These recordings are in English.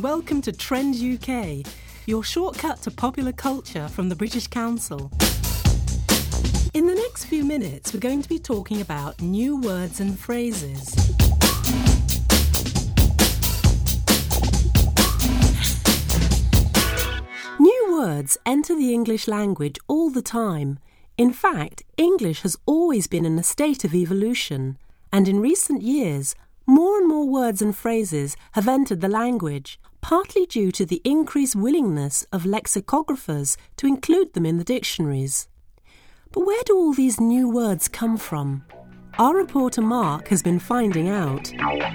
welcome to Trend UK, your shortcut to popular culture from the British Council. In the next few minutes, we're going to be talking about new words and phrases. New words enter the English language all the time. In fact, English has always been in a state of evolution, and in recent years, more and more words and phrases have entered the language, partly due to the increased willingness of lexicographers to include them in the dictionaries. But where do all these new words come from? Our reporter Mark has been finding out.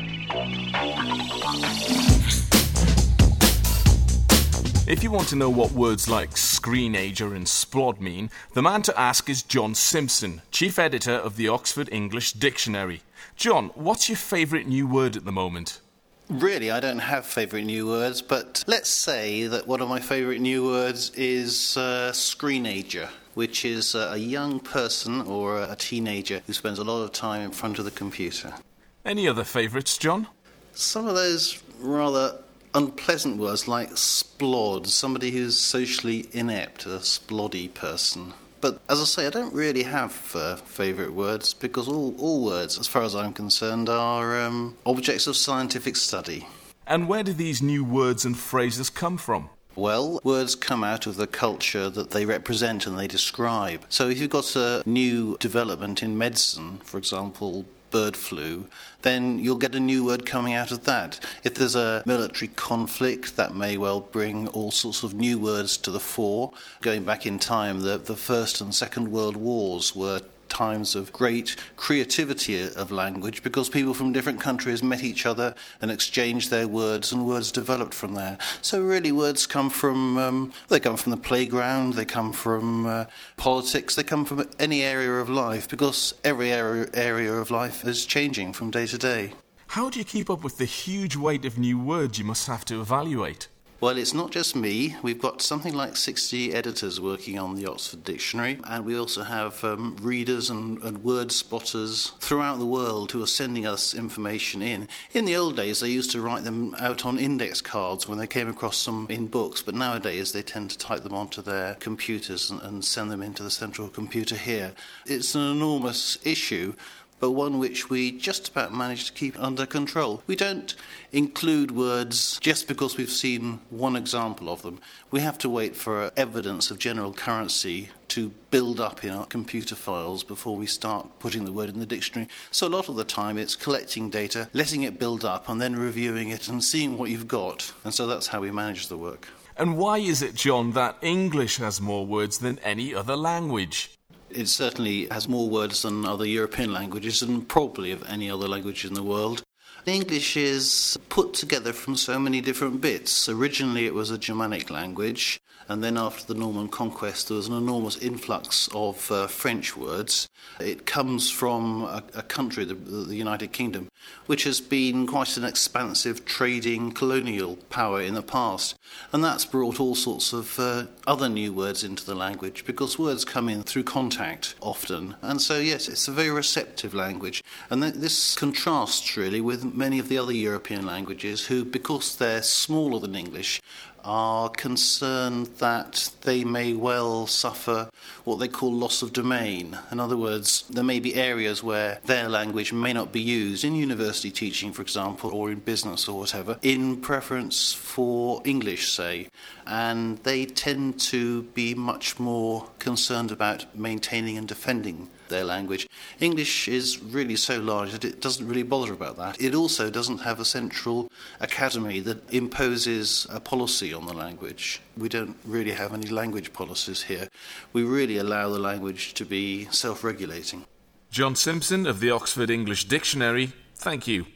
If you want to know what words like screenager and splod mean, the man to ask is John Simpson, Chief Editor of the Oxford English Dictionary. John, what's your favourite new word at the moment? Really, I don't have favourite new words, but let's say that one of my favourite new words is screenager, which is a young person or a teenager who spends a lot of time in front of the computer. Any other favourites, John? Some of those rather unpleasant words like splod, somebody who's socially inept, a sploddy person. But as I say, I don't really have favourite words because all words, as far as I'm concerned, are objects of scientific study. And where do these new words and phrases come from? Well, words come out of the culture that they represent and they describe. So if you've got a new development in medicine, for example, bird flu, then you'll get a new word coming out of that. If there's a military conflict, that may well bring all sorts of new words to the fore. Going back in time, the First and Second World Wars were times of great creativity of language because people from different countries met each other and exchanged their words, and words developed from there. So really words come from the playground, they come from politics, they come from any area of life because every area of life is changing from day to day. How do you keep up with the huge weight of new words you must have to evaluate? Well, it's not just me. We've got something like 60 editors working on the Oxford Dictionary, and we also have readers and word spotters throughout the world who are sending us information in. In the old days, they used to write them out on index cards when they came across them in books, but nowadays they tend to type them onto their computers and send them into the central computer here. It's an enormous issue, but one which we just about manage to keep under control. We don't include words just because we've seen one example of them. We have to wait for evidence of general currency to build up in our computer files before we start putting the word in the dictionary. So a lot of the time it's collecting data, letting it build up, and then reviewing it and seeing what you've got. And so that's how we manage the work. And why is it, John, that English has more words than any other language? It certainly has more words than other European languages and probably of any other language in the world. English is put together from so many different bits. Originally it was a Germanic language, and then after the Norman conquest there was an enormous influx of French words. It comes from a country, the United Kingdom, which has been quite an expansive trading colonial power in the past. And that's brought all sorts of other new words into the language because words come in through contact often. And so, yes, it's a very receptive language. And this contrasts really with many of the other European languages who, because they're smaller than English, are concerned that they may well suffer what they call loss of domain. In other words, there may be areas where their language may not be used in university teaching, for example, or in business or whatever, in preference for English, say. And they tend to be much more concerned about maintaining and defending their language. English is really so large that it doesn't really bother about that. It also doesn't have a central academy that imposes a policy on the language. We don't really have any language policies here. We really allow the language to be self-regulating. John Simpson of the Oxford English Dictionary, thank you.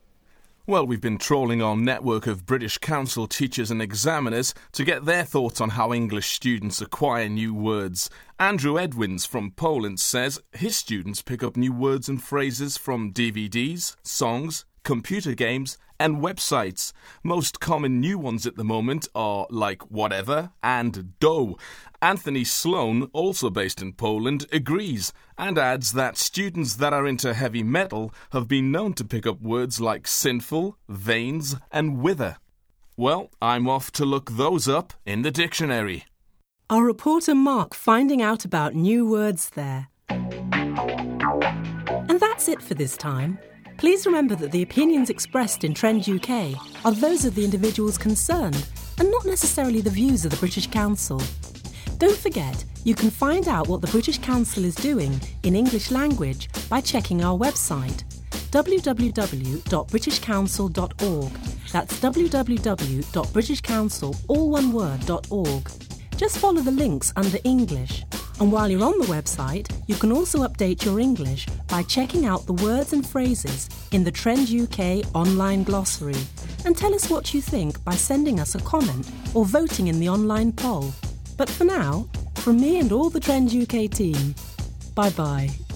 Well, we've been trawling our network of British Council teachers and examiners to get their thoughts on how English students acquire new words. Andrew Edwins from Poland says his students pick up new words and phrases from DVDs, songs, computer games and websites. Most common new ones at the moment are like whatever and dough. Anthony Sloan, also based in Poland, agrees and adds that students that are into heavy metal have been known to pick up words like sinful, veins and wither. Well, I'm off to look those up in the dictionary. Our reporter Mark finding out about new words there. And that's it for this time. Please remember that the opinions expressed in Trend UK are those of the individuals concerned and not necessarily the views of the British Council. Don't forget, you can find out what the British Council is doing in English language by checking our website, www.britishcouncil.org. That's www.britishcouncil.org. Just follow the links under English. And while you're on the website, you can also update your English by checking out the words and phrases in the Trend UK online glossary. And tell us what you think by sending us a comment or voting in the online poll. But for now, from me and all the Trend UK team, bye-bye.